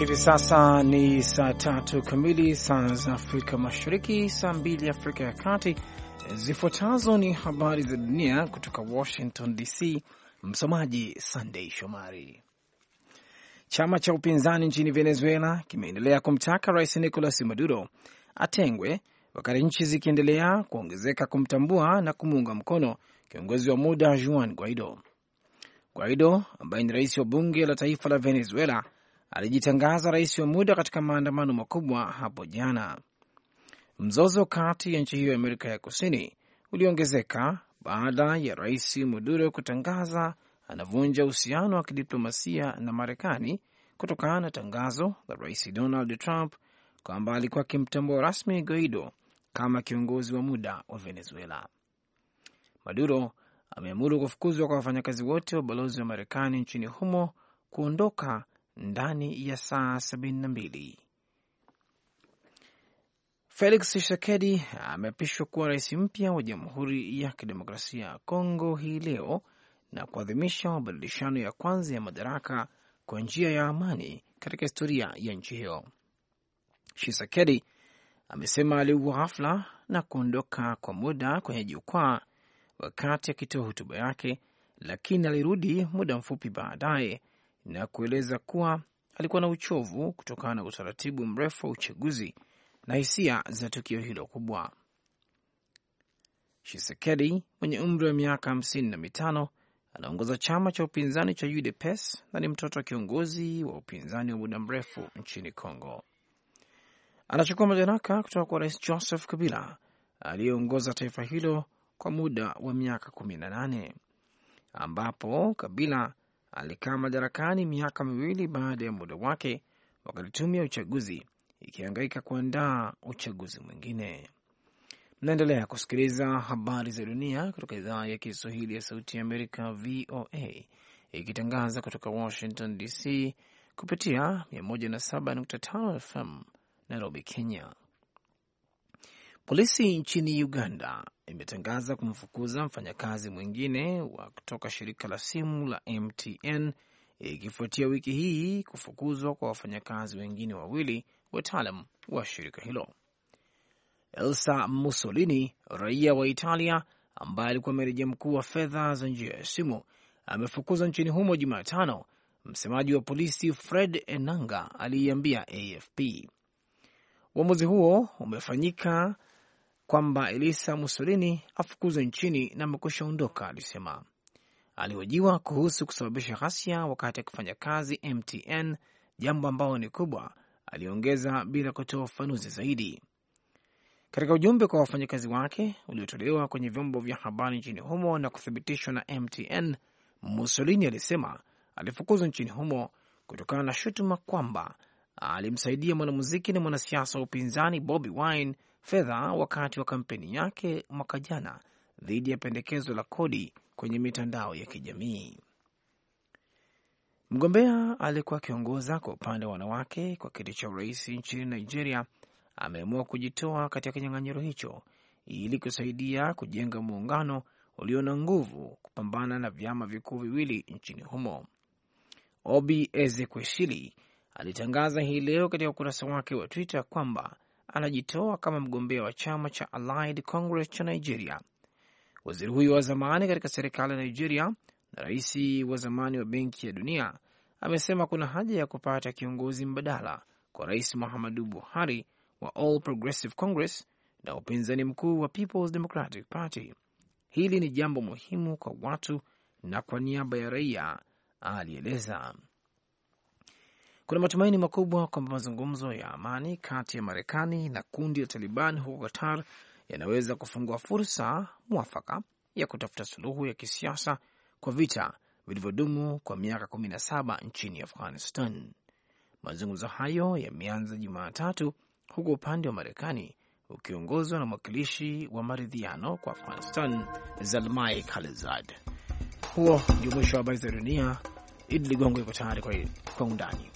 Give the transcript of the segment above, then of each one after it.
Hivi sasa ni saa 3 kamili saa za Afrika Mashariki, saa 2 Afrika ya Kati. Zifuatazo ni habari za dunia kutoka Washington DC. Msomaji Sunday Shomari. Chama cha upinzani nchini Venezuela kimeendelea kumtaka Rais Nicolas Maduro atengwe, wakati nchi zikiendelea kuongezeka kumtambua na kumuunga mkono kiongozi wa muda Juan Guaido. Guaido ambaye ni rais wa bunge la taifa la Venezuela alijitangaza rais wa muda katika maandamano makubwa hapo jana. Mzozo kati ya nchi hiyo ya Amerika ya Kusini uliongezeka baada ya rais Maduro kutangaza anavunja uhusiano wa kidiplomasia na Marekani kutokana na tangazo la rais Donald Trump kwamba alikuwa akimtambua rasmi Guaido kama kiongozi wa muda wa Venezuela. Maduro ameamuru kufukuzwa kwa wafanyakazi wote wa balozi wa Marekani nchini humo kuondoka ndani ya saa 72. Felix Tshisekedi ameapishwa kuwa rais mpya wa Jamhuri ya Kidemokrasia ya Kongo hii leo na kuadhimisha mabadilishano ya kwanza ya madaraka kwa njia ya amani katika historia ya nchi hiyo. Tshisekedi amesema aliugua ghafla na kuondoka kwa muda kwenye jukwaa wakati akitoa hotuba yake, lakini alirudi muda mfupi baadaye na kueleza kuwa alikuwa na uchovu kutokana na utaratibu mrefu wa uchaguzi na hisia za tukio hilo kubwa. Tshisekedi mwenye umri wa miaka 55 anaongoza chama cha upinzani cha UDPS na ni mtoto wa kiongozi wa upinzani wa muda mrefu nchini Kongo. Anachukua madaraka kutoka kwa Rais Joseph Kabila aliyeongoza taifa hilo kwa muda wa miaka 18, ambapo Kabila alikaa madarakani miaka 2 baada ya muda wake, wakati tume ya uchaguzi ikihangaika kuandaa uchaguzi mwingine. Mnaendelea kusikiliza habari za dunia kutoka idhaa ya Kiswahili ya Sauti ya Amerika, VOA, ikitangaza kutoka Washington DC kupitia 107.5 FM Nairobi, Kenya. Polisi nchini Uganda imetangaza kumfukuza mfanyakazi mwingine wa kutoka shirika la simu la MTN, ikifuatia wiki hii kufukuzwa kwa wafanyakazi wengine wawili wataalam wa shirika hilo. Elsa Mussolini, raia wa Italia ambaye alikuwa meneja mkuu wa fedha za njia ya simu, amefukuzwa nchini humo Jumatano. Msemaji wa polisi Fred Enanga aliiambia AFP uamuzi huo umefanyika kwamba Elisa Mussolini afukuzwe nchini na amekwisha ondoka, alisema. Alihojiwa kuhusu kusababisha ghasia wakati akifanya kazi MTN, jambo ambalo ni kubwa, aliongeza bila kutoa ufafanuzi zaidi. Katika ujumbe kwa wafanyakazi wake uliotolewa kwenye vyombo vya habari nchini humo na kuthibitishwa na MTN, Mussolini alisema alifukuzwa nchini humo kutokana na shutuma kwamba alimsaidia mwanamuziki na mwanasiasa wa upinzani Bobi Wine fedha wakati wa kampeni yake mwaka jana dhidi ya pendekezo la kodi kwenye mitandao ya kijamii. Mgombea aliyekuwa akiongoza kwa upande wa wanawake kwa kiti cha urais nchini Nigeria ameamua kujitoa katika kinyang'anyiro hicho ili kusaidia kujenga muungano ulio na nguvu kupambana na vyama vikuu viwili nchini humo. Obi Ezekwesili alitangaza hii leo katika ukurasa wake wa Twitter kwamba anajitoa kama mgombea wa chama cha Allied Congress cha Nigeria. Waziri huyo wa zamani katika serikali ya Nigeria na rais wa zamani wa Benki ya Dunia amesema kuna haja ya kupata kiongozi mbadala kwa Rais Muhammadu Buhari wa All Progressive Congress na upinzani mkuu wa People's Democratic Party. Hili ni jambo muhimu kwa watu na kwa niaba ya raia, alieleza. Kuna matumaini makubwa kwamba mazungumzo ya amani kati ya Marekani na kundi la Taliban huko Qatar yanaweza kufungua fursa mwafaka ya kutafuta suluhu ya kisiasa kwa vita vilivyodumu kwa miaka 17 nchini Afghanistan. Mazungumzo hayo yameanza Jumatatu huko upande wa Marekani ukiongozwa na mwakilishi wa maridhiano kwa Afghanistan Zalmay Khalilzad. Huo ndio mwisho wa habari za dunia. Idi Ligongo yuko tayari kwa undani.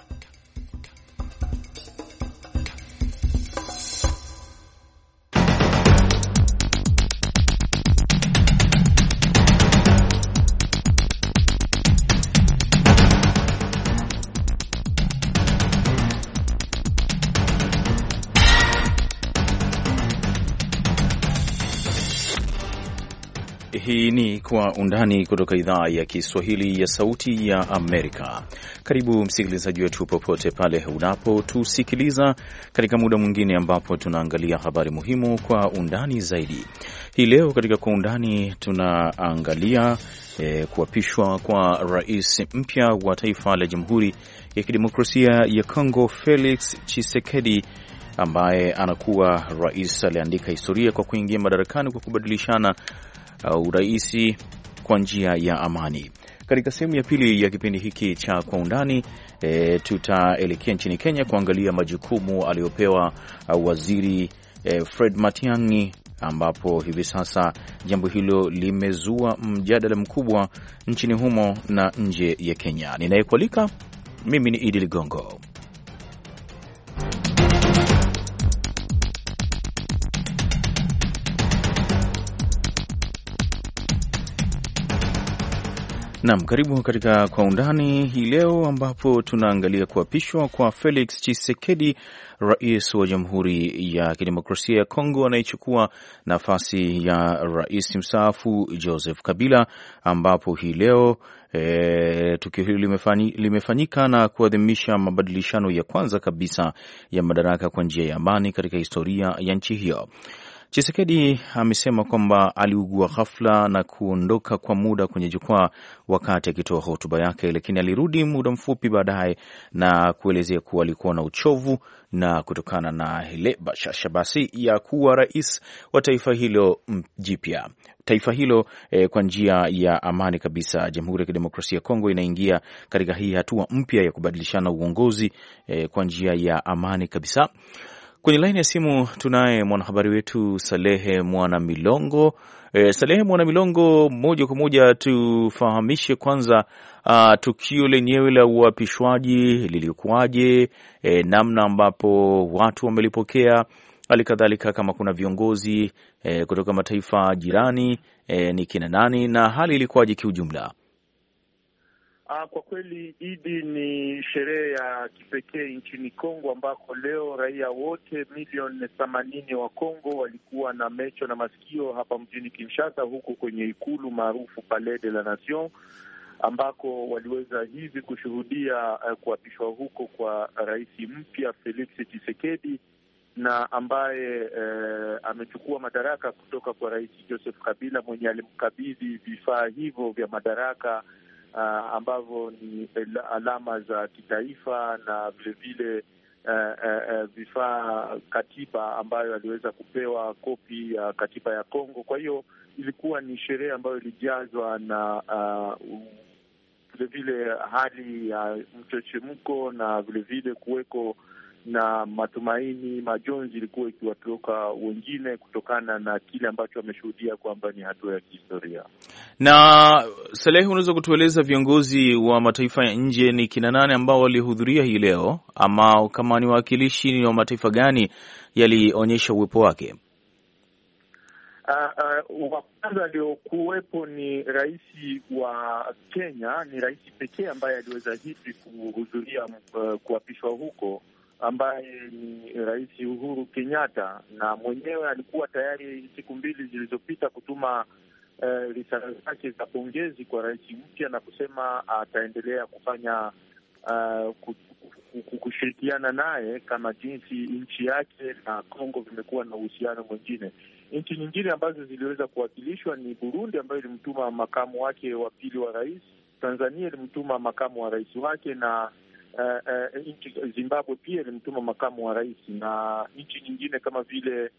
Hii ni Kwa Undani kutoka idhaa ya Kiswahili ya Sauti ya Amerika. Karibu msikilizaji wetu popote pale unapotusikiliza katika muda mwingine ambapo tunaangalia habari muhimu kwa undani zaidi. Hii leo katika Kwa Undani tunaangalia kuapishwa kwa rais mpya wa taifa la Jamhuri ya Kidemokrasia ya Kongo, Felix Tshisekedi, ambaye anakuwa rais aliandika historia kwa kuingia madarakani kwa kubadilishana uraisi kwa njia ya amani. Katika sehemu ya pili ya kipindi hiki cha Kwa Undani, tutaelekea nchini Kenya kuangalia majukumu aliyopewa waziri Fred Matiang'i, ambapo hivi sasa jambo hilo limezua mjadala mkubwa nchini humo na nje ya Kenya. Ninayekualika mimi ni Idi Ligongo. Naam, karibu katika Kwa Undani hii leo ambapo tunaangalia kuapishwa kwa Felix Tshisekedi, rais wa Jamhuri ya Kidemokrasia ya Kongo, anayechukua nafasi ya rais mstaafu Joseph Kabila, ambapo hii leo tukio hili limefanyika na kuadhimisha mabadilishano ya kwanza kabisa ya madaraka kwa njia ya amani katika historia ya nchi hiyo. Tshisekedi amesema kwamba aliugua ghafla na kuondoka kwa muda kwenye jukwaa wakati akitoa hotuba yake, lakini alirudi muda mfupi baadaye na kuelezea kuwa alikuwa na uchovu na kutokana na ile bashasha basi ya kuwa rais wa taifa hilo jipya. Taifa hilo kwa njia ya amani kabisa, Jamhuri ya Kidemokrasia ya Kongo inaingia katika hii hatua mpya ya kubadilishana uongozi kwa njia ya amani kabisa. Kwenye laini ya simu tunaye mwanahabari wetu Salehe Mwanamilongo. Salehe Mwanamilongo, moja kwa moja tufahamishe kwanza tukio lenyewe la uapishwaji lilikuwaje, namna ambapo watu wamelipokea, halikadhalika kama kuna viongozi kutoka mataifa jirani ni kina nani, na hali ilikuwaje kiujumla? Kwa kweli Idi, ni sherehe ya kipekee nchini Kongo ambako leo raia wote milioni 80 wa Kongo walikuwa na macho na masikio hapa mjini Kinshasa, huko kwenye ikulu maarufu Palais de la Nation, ambako waliweza hivi kushuhudia kuapishwa huko kwa rais mpya Felix Tshisekedi, na ambaye amechukua madaraka kutoka kwa rais Joseph Kabila mwenye alimkabidhi vifaa hivyo vya madaraka ambavyo ni alama za kitaifa na vilevile vifaa katiba ambayo aliweza kupewa kopi ya katiba ya Kongo. Kwa hiyo ilikuwa ni sherehe ambayo ilijazwa na vilevile hali ya mchechemko na vilevile kuweko na matumaini. Majonzi ilikuwa ikiwatoka wengine kutokana na kile ambacho wameshuhudia kwamba ni hatua ya kihistoria. Na Salehe, unaweza kutueleza viongozi wa mataifa ya nje ni kina nane ambao walihudhuria hii leo, ama kama ni wawakilishi wa mataifa gani yalionyesha uwepo wake? Wa kwanza aliokuwepo ni rais wa Kenya, ni rais pekee ambaye aliweza hivi kuhudhuria kuapishwa huko, ambaye ni Rais Uhuru Kenyatta, na mwenyewe alikuwa tayari siku mbili zilizopita kutuma risala zake za pongezi kwa rais mpya na kusema ataendelea kufanya kushirikiana naye kama jinsi nchi yake na Kongo vimekuwa na uhusiano mwingine. Nchi nyingine ambazo ziliweza kuwakilishwa ni Burundi, ambayo ilimtuma makamu wake wa pili wa rais, Tanzania ilimtuma makamu wa rais wake, na Zimbabwe pia ilimtuma makamu wa rais, na nchi nyingine kama vile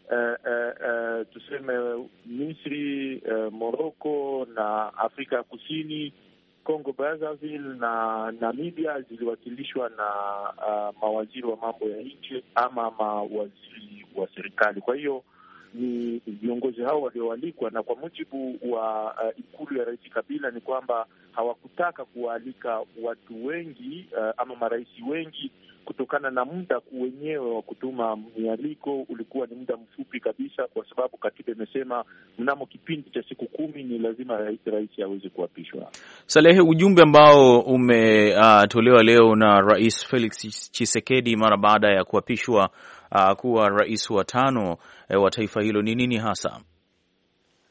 tuseme Misri, Morocco na Afrika ya Kusini, Congo Brazzaville na Namibia ziliwakilishwa na mawaziri wa mambo ya nje ama mawaziri wa serikali. Kwa hiyo ni viongozi hao walioalikwa, na kwa mujibu wa ikulu ya Rais Kabila ni kwamba hawakutaka kuwaalika watu wengi ama marais wengi kutokana na muda wenyewe wa kutuma mialiko ulikuwa ni muda mfupi kabisa, kwa sababu katiba imesema mnamo kipindi cha siku 10 ni lazima rais aweze kuapishwa. Salehe, ujumbe ambao umetolewa leo na Rais Felix Tshisekedi mara baada ya kuapishwa kuwa rais wa 5 wa taifa hilo ni nini hasa?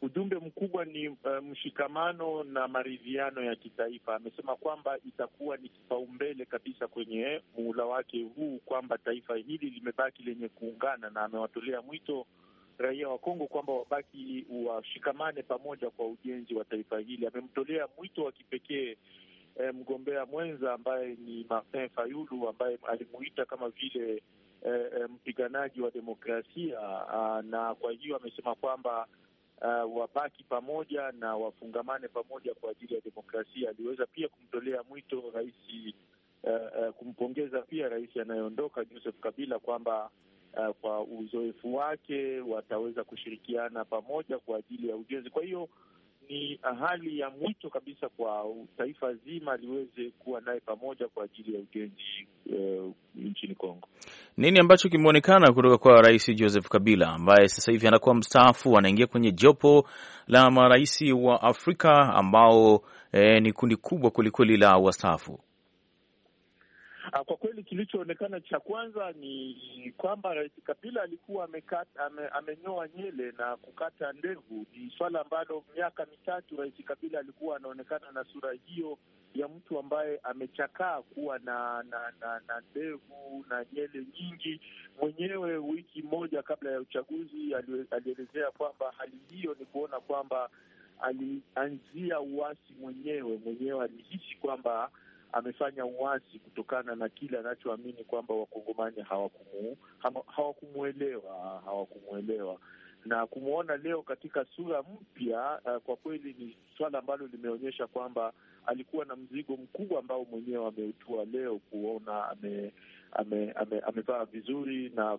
ujumbe mkubwa ni mshikamano na maridhiano ya kitaifa. Amesema kwamba itakuwa ni kipaumbele kabisa kwenye muhula wake huu, kwamba taifa hili limebaki lenye kuungana, na amewatolea mwito raia wa Kongo kwamba wabaki washikamane pamoja kwa ujenzi wa taifa hili. Amemtolea mwito wa kipekee mgombea mwenza ambaye ni Martin Fayulu, ambaye alimuita kama vile mpiganaji wa demokrasia, na kwa hiyo amesema kwamba wabaki pamoja na wafungamane pamoja kwa ajili ya demokrasia. Aliweza pia kumtolea mwito rais, kumpongeza pia rais anayeondoka Joseph Kabila kwamba kwa uzoefu wake wataweza kushirikiana pamoja kwa ajili ya ujenzi. Kwa hiyo ni hali ya mwito kabisa kwa taifa zima liweze kuwa naye pamoja kwa ajili ya ujenzi nchini Kongo. Nini ambacho kimeonekana kutoka kwa Rais Joseph Kabila ambaye sasa hivi anakuwa mstaafu, anaingia kwenye jopo la marais wa Afrika ambao ni kundi kubwa kwelikweli la wastaafu? Kwa kweli kilichoonekana cha kwanza ni kwamba Rais Kabila alikuwa amenyoa nywele na kukata ndevu. Ni swala ambalo miaka mitatu Rais Kabila alikuwa anaonekana na sura hiyo ya mtu ambaye amechakaa, kuwa na ndevu na nywele nyingi. Mwenyewe wiki moja kabla ya uchaguzi alielezea kwamba hali hiyo ni kuona kwamba alianzia uasi mwenyewe alihisi kwamba amefanya uasi kutokana na kile anachoamini kwamba wakongomani hawakumuelewa, na kumwona leo katika sura mpya kwa kweli ni swala ambalo limeonyesha kwamba alikuwa na mzigo mkubwa ambao mwenyewe ameutua leo, kuona amevaa vizuri na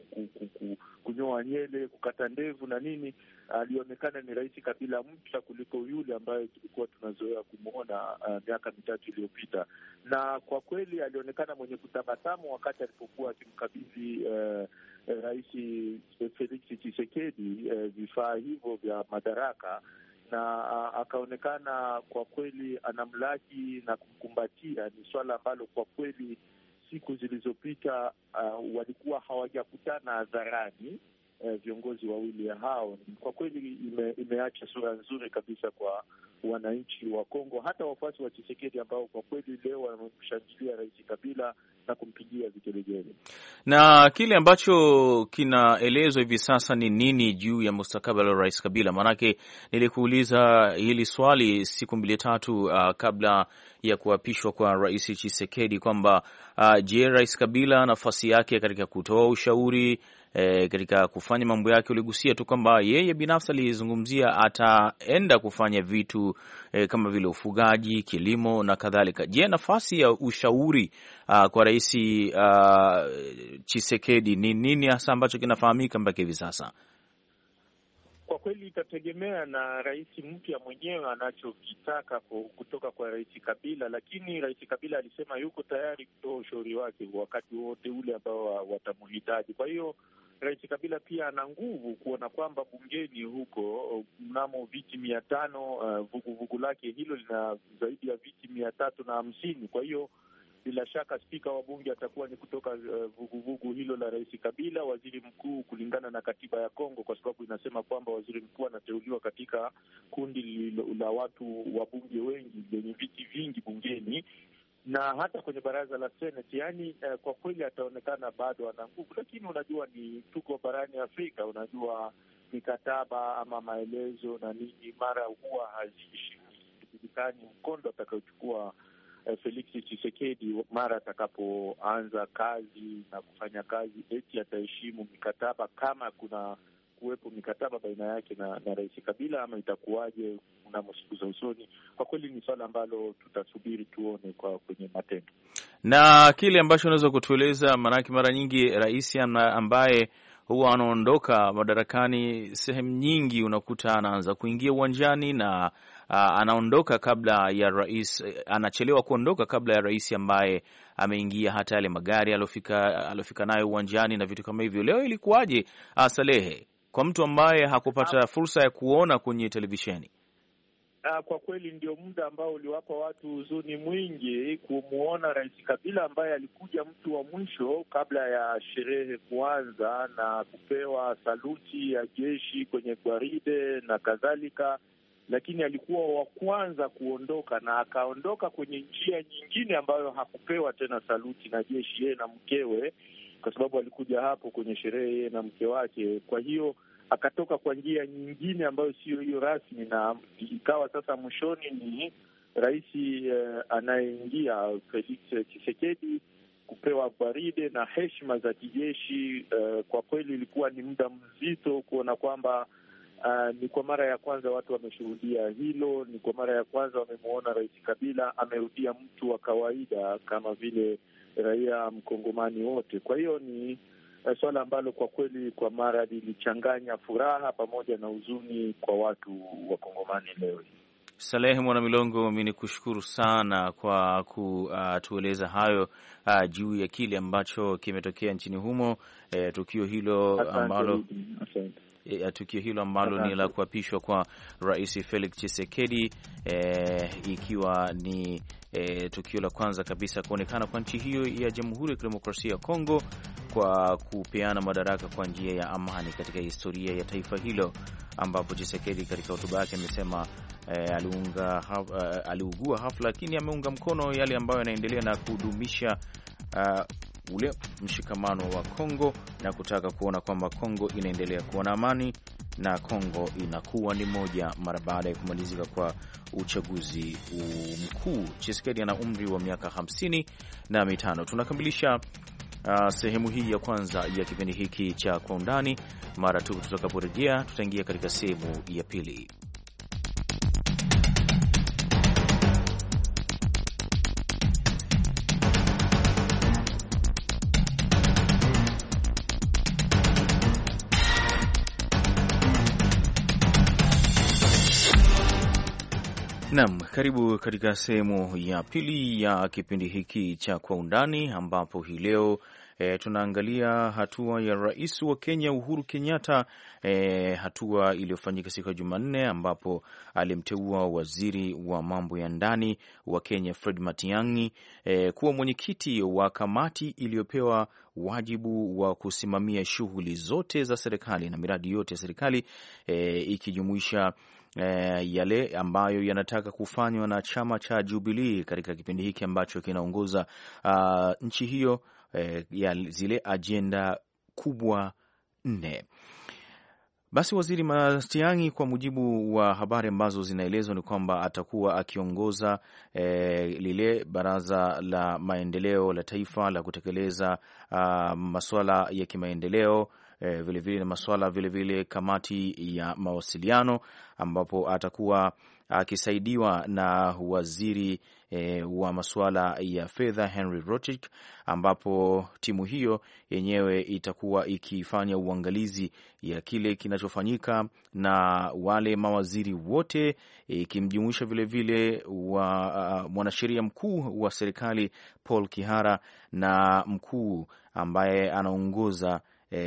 kunyoa nywele, kukata ndevu na nini. Alionekana ni Rais Kabila mpya kuliko yule ambaye tulikuwa tunazoea kumwona miaka mitatu iliyopita, na kwa kweli alionekana mwenye kutabasamu wakati alipokuwa akimkabidhi Rais Felix Tshisekedi vifaa hivyo vya madaraka, na akaonekana kwa kweli anamlaki na kumkumbatia. Ni swala ambalo kwa kweli siku zilizopita walikuwa hawajakutana hadharani viongozi wawili hao. Kwa kweli imeacha sura nzuri kabisa kwa wananchi wa Kongo, hata wafuasi wa Tshisekedi ambao kwa kweli leo wamemshangilia Rais Kabila na kumpigia vigelegele. Na kile ambacho kinaelezwa hivi sasa ni nini juu ya mustakabali wa Rais Kabila? Maanake nilikuuliza hili swali siku 2-3 kabla ya kuapishwa kwa Rais Tshisekedi kwamba je, Rais Kabila nafasi yake katika kutoa ushauri katika kufanya mambo yake, uligusia tu kwamba yeye binafsi alizungumzia ataenda kufanya vitu kama vile ufugaji, kilimo na kadhalika. Je, nafasi ya ushauri kwa Rais Tshisekedi ni nini hasa ambacho kinafahamika mpaka hivi sasa? Kwa kweli itategemea na rais mpya mwenyewe anachokitaka kutoka kwa Rais Kabila, lakini Rais Kabila alisema yuko tayari kutoa ushauri wake wakati wote ule ambao watamhitaji. Kwa hiyo Rais Kabila pia ana nguvu kuona kwamba bungeni huko mnamo viti 500, vuguvugu lake hilo lina zaidi ya viti 350. Kwa hiyo bila shaka spika wa bunge atakuwa ni kutoka vuguvugu hilo la Rais Kabila, waziri mkuu kulingana na katiba ya Kongo, kwa sababu inasema kwamba waziri mkuu anateuliwa katika kundi la watu wa bunge wengi lenye viti vingi bungeni na hata kwenye baraza la Senate. Yani kwa kweli ataonekana bado ana nguvu, lakini unajua ni tuko barani Afrika, unajua mikataba ama maelezo na nini mara huwa hazijulikani mkondo atakaochukua Felix Tshisekedi mara atakapoanza kazi na kufanya kazi, eti ataheshimu mikataba kama kuna kuwepo mikataba baina yake na Rais Kabila, ama itakuwaje mnamo siku za usoni. Kwa kweli ni swala ambalo tutasubiri tuone kwenye matendo. Na kile ambacho unaweza kutueleza, maanake mara nyingi rais ambaye huwa anaondoka madarakani, sehemu nyingi unakuta anaanza kuingia uwanjani na anaondoka kabla ya rais, anachelewa kuondoka kabla ya rais ambaye ameingia, hata yale magari alofika nayo uwanjani na vitu kama hivyo. Leo ilikuwaje Salehe, kwa mtu ambaye hakupata fursa ya kuona kwenye televisheni? kwa kweli ndio muda ambao uliwapa watu huzuni mwingi kumuona Rais Kabila ambaye alikuja mtu wa mwisho kabla ya sherehe kuanza na kupewa saluti ya jeshi kwenye gwaride na kadhalika, lakini alikuwa wa kwanza kuondoka na akaondoka kwenye njia nyingine ambayo hakupewa tena saluti na jeshi, yeye na mkewe, kwa sababu alikuja hapo kwenye sherehe yeye na mke wake. Kwa hiyo akatoka kwa njia nyingine ambayo sio hiyo rasmi, na ikawa sasa mwishoni ni rais anayeingia Felix Tshisekedi kupewa gwaride na heshima za kijeshi. Kwa kweli ilikuwa ni muda mzito kuona kwamba ni kwa mara ya kwanza watu wameshuhudia hilo. Ni kwa mara ya kwanza wamemwona Rais Kabila amerudia mtu wa kawaida kama vile raia mkongomani wote. Kwa hiyo ni swala ambalo kwa kweli kwa mara lilichanganya furaha pamoja na huzuni kwa watu wa Kongomani leo. Salehe Mwana Milongo, mimi nikushukuru sana kwa kutueleza hayo juu ya kile ambacho kimetokea nchini humo. Tukio hilo ambalo ni la kuapishwa kwa Rais Felix Tshisekedi, ikiwa ni tukio la kwanza kabisa kuonekana kwa nchi hiyo ya Jamhuri ya Kidemokrasia ya Kongo kwa kupeana madaraka kwa njia ya amani katika historia ya taifa hilo, ambapo Tshisekedi katika hotuba yake amesema aliugua hafla, lakini ameunga mkono yale ambayo yanaendelea na kudumisha ule mshikamano wa Kongo na kutaka kuona kwamba Kongo inaendelea kuwa na amani na Kongo inakuwa ni moja mara baada ya kumalizika kwa uchaguzi mkuu. Tshisekedi ana umri wa miaka 55. Tunakamilisha sehemu hii ya kwanza ya kipindi hiki cha Kwa Undani. Mara tu tutakaporejea, tutaingia katika sehemu ya pili. Naam, karibu katika sehemu ya pili ya kipindi hiki cha Kwa Undani, ambapo hii leo tunaangalia hatua ya Rais wa Kenya Uhuru Kenyatta, hatua iliyofanyika siku ya Jumanne, ambapo alimteua waziri wa mambo ya ndani wa Kenya Fred Matiang'i kuwa mwenyekiti wa kamati iliyopewa wajibu wa kusimamia shughuli zote za serikali na miradi yote ya serikali, ikijumuisha yale ambayo yanataka kufanywa na chama cha Jubilee katika kipindi hiki ambacho kinaongoza nchi hiyo, ya zile ajenda kubwa 4. Basi waziri Matiang'i, kwa mujibu wa habari ambazo zinaelezwa, ni kwamba atakuwa akiongoza lile baraza la maendeleo la taifa la kutekeleza masuala ya kimaendeleo, vilevile na masuala vilevile kamati ya mawasiliano, ambapo atakuwa akisaidiwa na waziri wa masuala ya fedha Henry Rotich, ambapo timu hiyo yenyewe itakuwa ikifanya uangalizi ya kile kinachofanyika na wale mawaziri wote, ikimjumuisha vilevile wa mwanasheria mkuu wa serikali Paul Kihara na mkuu ambaye anaongoza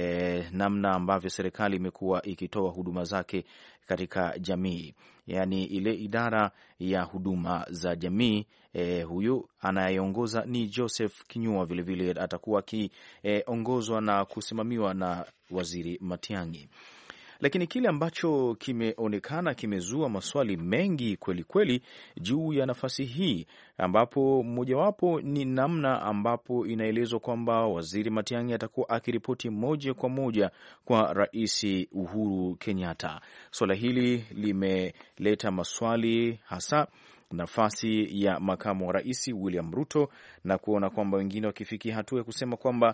namna ambavyo serikali imekuwa ikitoa huduma zake katika jamii, yaani ile idara ya huduma za jamii. Huyu anayeongoza ni Joseph Kinyua, vilevile atakuwa akiongozwa na kusimamiwa na waziri Matiang'i. Lakini kile ambacho kimeonekana kimezua maswali mengi kweli kweli juu ya nafasi hii, ambapo mojawapo ni namna ambapo inaelezwa kwamba waziri Matiang'i atakuwa akiripoti moja kwa moja kwa Rais Uhuru Kenyatta. Swala hili limeleta maswali, hasa nafasi ya makamu wa rais William Ruto, na kuona kwamba wengine wakifikia hatua ya kusema kwamba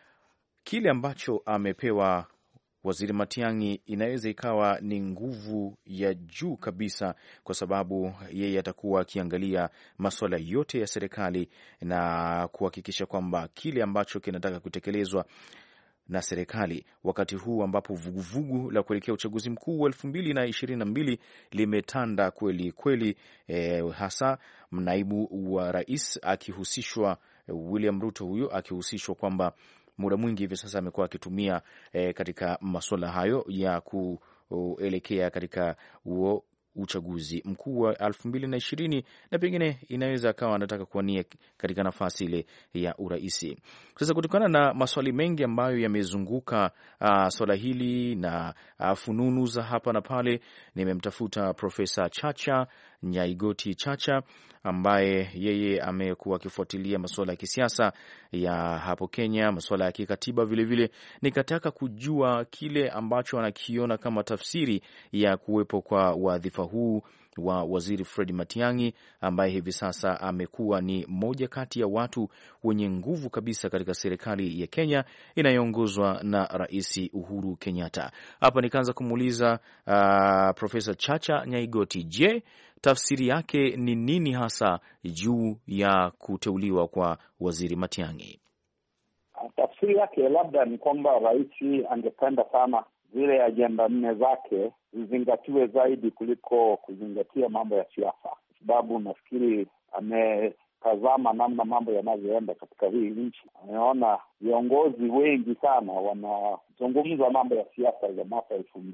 kile ambacho amepewa waziri Matiang'i inaweza ikawa ni nguvu ya juu kabisa, kwa sababu yeye atakuwa akiangalia masuala yote ya serikali na kuhakikisha kwamba kile ambacho kinataka kutekelezwa na serikali wakati huu ambapo vuguvugu la kuelekea uchaguzi mkuu wa 2022 limetanda kweli kweli, hasa naibu wa rais akihusishwa, William Ruto huyo akihusishwa kwamba muda mwingi hivi sasa amekuwa akitumia katika masuala hayo ya kuelekea katika uchaguzi mkuu wa 2020 na pengine inaweza akawa anataka kuwania katika nafasi ile ya uraisi. Sasa kutokana na maswali mengi ambayo yamezunguka swala hili na fununu za hapa na pale, nimemtafuta Profesa Chacha Nyaigoti Chacha ambaye yeye amekuwa akifuatilia masuala ya kisiasa ya hapo Kenya, masuala ya kikatiba vilevile. Nikataka kujua kile ambacho anakiona kama tafsiri ya kuwepo kwa wadhifa huu wa Waziri Fred Matiang'i ambaye hivi sasa amekuwa ni moja kati ya watu wenye nguvu kabisa katika serikali ya Kenya inayoongozwa na Rais Uhuru Kenyatta. Hapa nikaanza kumuuliza Profesa Chacha Nyaigoti, je, tafsiri yake ni nini hasa juu ya kuteuliwa kwa Waziri Matiang'i? Tafsiri yake labda ni kwamba rais angependa sana zile ajenda 4 zake zizingatiwe zaidi kuliko kuzingatia mambo ya siasa, kwa sababu nafikiri ametazama namna mambo yanavyoenda katika hii nchi. Ameona viongozi wengi sana wanazungumza mambo ya siasa za mwaka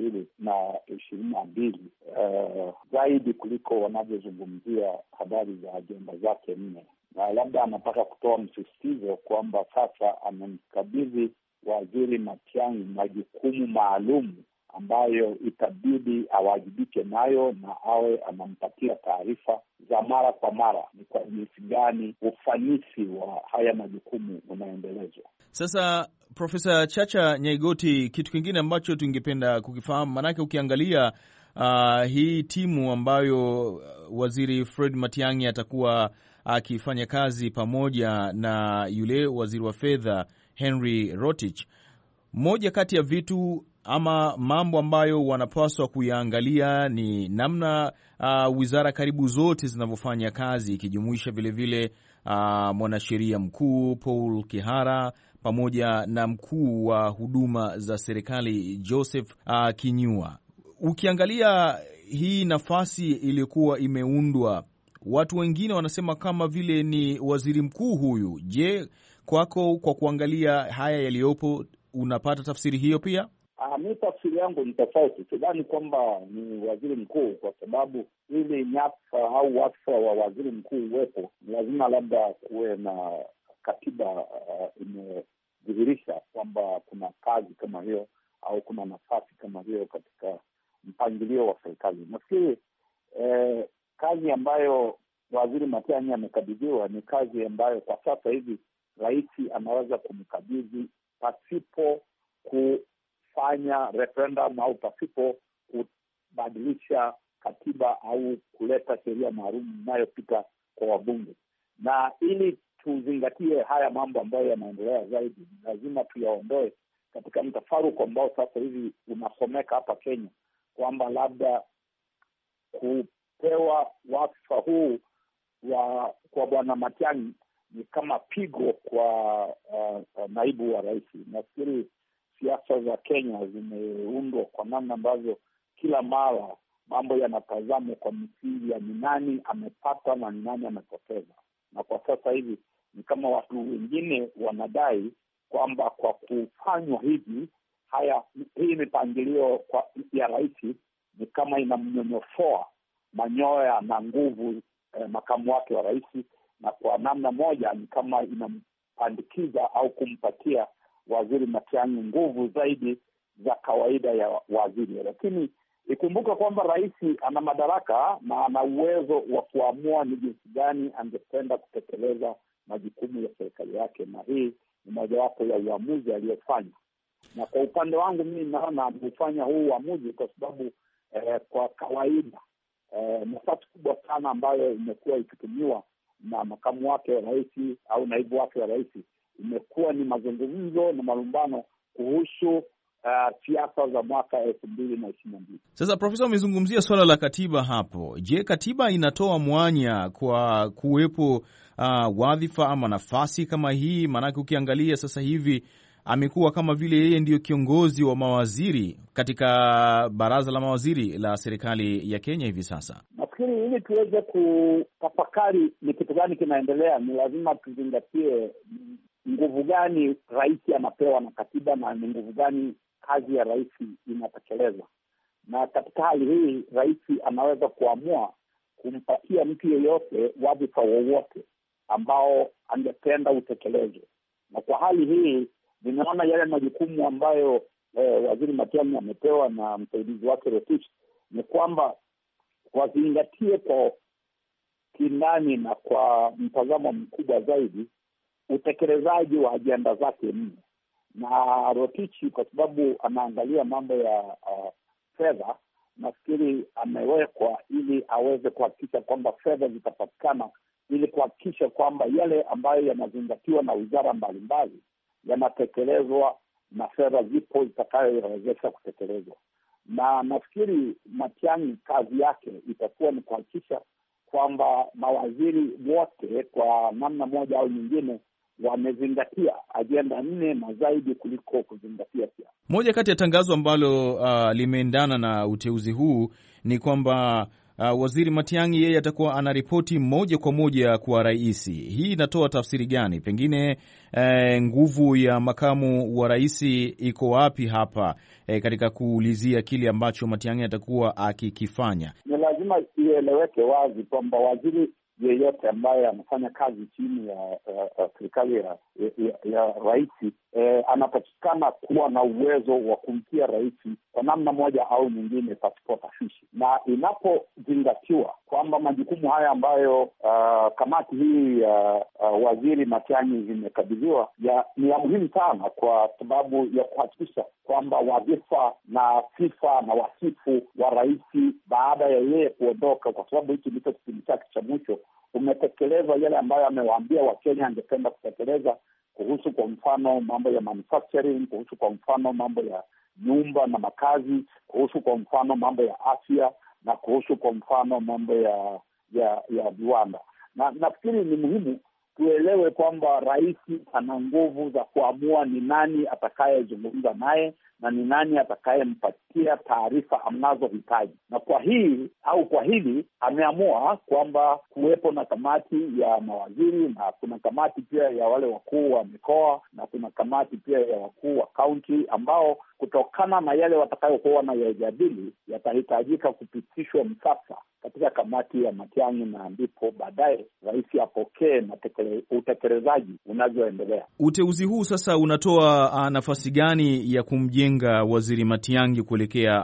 2022 zaidi kuliko wanavyozungumzia habari za ajenda zake 4, na labda anataka kutoa msisitizo kwamba sasa amemkabidhi Waziri Matiang'i majukumu maalum ambayo itabidi awajibike nayo, na awe anampatia taarifa za mara kwa mara ni kwa jinsi gani ufanisi wa haya majukumu unaendelezwa. Sasa Profesa Chacha Nyaigoti, kitu kingine ambacho tungependa kukifahamu, manake ukiangalia hii timu ambayo Waziri Fred Matiang'i atakuwa akifanya kazi pamoja na yule waziri wa fedha Henry Rotich, moja kati ya vitu ama mambo ambayo wanapaswa kuyaangalia ni namna wizara karibu zote zinavyofanya kazi, ikijumuisha vilevile mwanasheria mkuu Paul Kihara pamoja na mkuu wa huduma za serikali Joseph Kinyua. Ukiangalia hii nafasi iliyokuwa imeundwa, watu wengine wanasema kama vile ni waziri mkuu huyu. Je, kwako kwa kuangalia haya yaliyopo unapata tafsiri hiyo pia? Mi tafsiri yangu ni tofauti. Sidhani kwamba ni waziri mkuu, kwa sababu ili nyadhifa au wadhifa wa waziri mkuu uwepo, lazima labda kuwe na katiba imedhihirisha kwamba kuna kazi kama hiyo au kuna nafasi kama hiyo katika mpangilio wa serikali. Nafikiri kazi ambayo Waziri Matiang'i amekabidhiwa ni kazi ambayo kwa sasa hivi rais anaweza kumkabidhi pasipo kufanya referendum au pasipo kubadilisha katiba au kuleta sheria maalum inayopita kwa wabunge. Na ili tuzingatie haya mambo ambayo yanaendelea zaidi, lazima tuyaondoe katika mtafaruku ambao sasa hivi unasomeka hapa Kenya, kwamba labda kupewa wadhifa huu kwa Bwana Matiang'i ni kama pigo kwa naibu wa rais. Nafikiri siasa za Kenya zimeundwa kwa namna ambavyo kila mara mambo yanatazamwa kwa misingi ya ni nani amepata na ni nani amepoteza. Na kwa sasa hivi ni kama watu wengine wanadai kwamba kwa kufanywa hivi, hii mipangilio ya rais ni kama inamnyonyofoa manyoya na nguvu makamu wake wa rais, na kwa namna moja ni kama inampandikiza au kumpatia Waziri Matiang'i nguvu zaidi za kawaida ya waziri. Lakini ikumbuka kwamba rais ana madaraka na ana uwezo wa kuamua ni jinsi gani angependa kutekeleza majukumu ya serikali yake, na hii ni mojawapo ya uamuzi aliyofanya. Na kwa upande wangu mimi naona amefanya huu uamuzi kwa sababu kwa kawaida nafasi kubwa sana ambayo imekuwa ikitumiwa na makamu wake wa rais au naibu wake wa rais imekuwa ni mazungumzo na malumbano kuhusu siasa za mwaka 2022. Sasa Profesa, umezungumzia swala la katiba hapo. Je, katiba inatoa mwanya kwa kuwepo wadhifa ama nafasi kama hii? Maanake ukiangalia sasa hivi amekuwa kama vile yeye ndiyo kiongozi wa mawaziri katika baraza la mawaziri la serikali ya Kenya hivi sasa. Nafikiri ili tuweze kutafakari ni kitu gani kinaendelea, ni lazima tuzingatie nguvu gani rais anapewa na katiba na ni nguvu gani kazi ya rais inatekelezwa. na katika hali hii rais anaweza kuamua kumpatia mtu yeyote wadhifa wowote ambao angependa utekelezwe. Na kwa hali hii ninaona yale majukumu ambayo Waziri Matiang'i amepewa na msaidizi wake Rotich ni kwamba wazingatie kwa kindani na kwa mtazamo mkubwa zaidi utekelezaji wa ajenda zake nne. Na Rotich kwa sababu anaangalia mambo ya fedha, nafikiri amewekwa ili aweze kuhakikisha kwamba fedha zitapatikana, ili kuhakikisha kwamba yale ambayo yanazingatiwa na wizara mbalimbali yanatekelezwa na fedha zipo zitakayowezesha kutekelezwa. Na nafikiri Matiang'i kazi yake itakuwa ni kuhakikisha kwamba mawaziri wote kwa namna moja au nyingine wamezingatia ajenda nne na zaidi kuliko kuzingatia pia. Moja kati ya tangazo ambalo limeendana na uteuzi huu ni kwamba Waziri Matiang'i yeye atakuwa anaripoti moja kwa moja kwa rais. Hii inatoa tafsiri gani? Pengine nguvu ya makamu wa rais iko wapi hapa katika kuulizia kile ambacho Matiang'i atakuwa akikifanya? Ni lazima ieleweke wazi kwamba waziri yeyote ambaye anafanya kazi chini ya serikali ya rais anapatikana kuwa na uwezo wa kumtia rais kwa namna moja au nyingine pasipo tashwishi. Na inapozingatiwa kwamba majukumu haya ambayo kamati hii ya Waziri Matiang'i zimekabidhiwa ni ya muhimu sana, kwa sababu ya kuhakikisha kwamba wadhifa na sifa na wasifu wa rais baada ya yeye kuondoka, kwa sababu hiki ndicho kipindi chake cha mwisho, umetekelezwa yale ambayo amewaambia Wakenya angependa kutekeleza, kuhusu kwa mfano mambo ya manufacturing, kuhusu kwa mfano mambo ya nyumba na makazi, kuhusu kwa mfano mambo ya afya, na kuhusu kwa mfano mambo ya viwanda. Na nafikiri ni muhimu tuelewe kwamba rais ana nguvu za kuamua ni nani atakayezungumza naye na ni nani atakayempatia taarifa anazohitaji. Na kwa hili ameamua kwamba kuwepo na kamati ya mawaziri, na kuna kamati pia ya wale wakuu wa mikoa, na kuna kamati pia ya wakuu wa kaunti, ambao kutokana na yale watakayokuwa wanayajadili yatahitajika kupitishwa msasa katika kamati ya Matiang'i, na ndipo baadaye rais apokee na utekelezaji unavyoendelea. Uteuzi huu sasa unatoa nafasi gani ya kumjenga Waziri Matiang'i kuelekea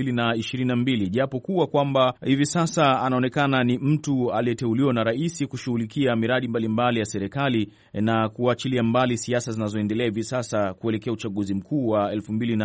2022, japo kuwa kwamba hivi sasa anaonekana ni mtu aliyeteuliwa na rais kushughulikia miradi mbalimbali ya serikali na kuachilia mbali siasa zinazoendelea hivi sasa kuelekea uchaguzi mkuu wa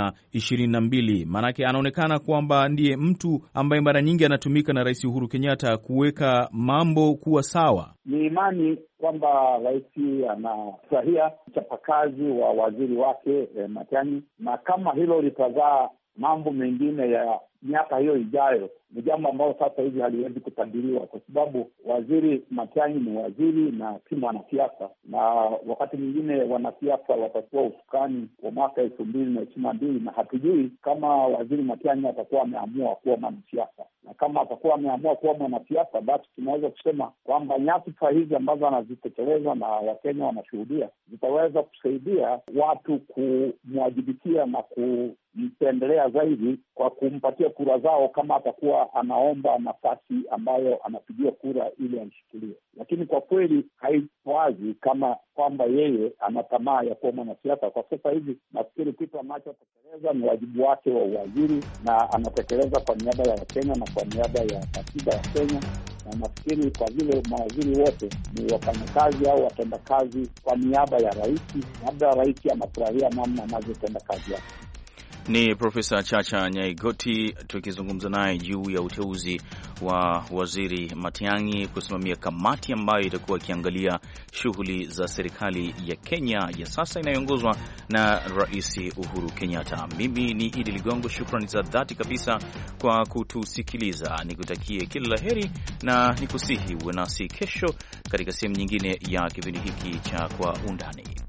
2022. Maanake anaonekana kwamba ndiye mtu ambaye mara nyingi anatumika na Rais Uhuru Kenyatta kuweka mambo kuwa sawa. Ni imani kwamba rais anafurahia mchapakazi wa waziri wake Matiang'i, na kama hilo litazaa mambo mengine ya miaka hiyo ijayo, ni jambo ambalo sasa hivi haliwezi kutabiriwa, kwa sababu Waziri Matiang'i ni waziri na si mwanasiasa, na wakati mwingine wanasiasa watakuwa usukani kwa mwaka 2022, na hatujui kama Waziri Matiang'i atakuwa ameamua kuwa mwanasiasa. Na kama atakuwa ameamua kuwa mwanasiasa, basi tunaweza kusema kwamba nyadhifa hizi ambazo anazitekeleza na Wakenya wanashuhudia zitaweza kusaidia watu kumwajibikia na kumpendelea zaidi kwa kumpatia kura zao, kama atakuwa anaomba nafasi ambayo anapigia kura ili aishikilie. Lakini kwa kweli haiwazi kama kwamba yeye ana tamaa ya kuwa mwanasiasa kwa sasa hivi. Nafikiri kitu ambacho atekeleza ni wajibu wake wa uwaziri, na anatekeleza kwa niaba ya Wakenya na kwa niaba ya katiba ya Kenya. Na nafikiri kwa vile mawaziri wote ni wafanyakazi au watendakazi kwa niaba ya rais, labda rais anafurahia namna anavyotenda kazi yake. Ni Profesa Chacha Nyaigoti tukizungumza naye juu ya uteuzi wa Waziri Matiang'i kusimamia kamati ambayo itakuwa ikiangalia shughuli za serikali ya Kenya ya sasa inayoongozwa na Rais Uhuru Kenyatta. Mimi ni Idi Ligongo, shukrani za dhati kabisa kwa kutusikiliza. Nikutakie kila la heri na nikusihi uwe nasi kesho katika sehemu nyingine ya kipindi hiki cha Kwa Undani.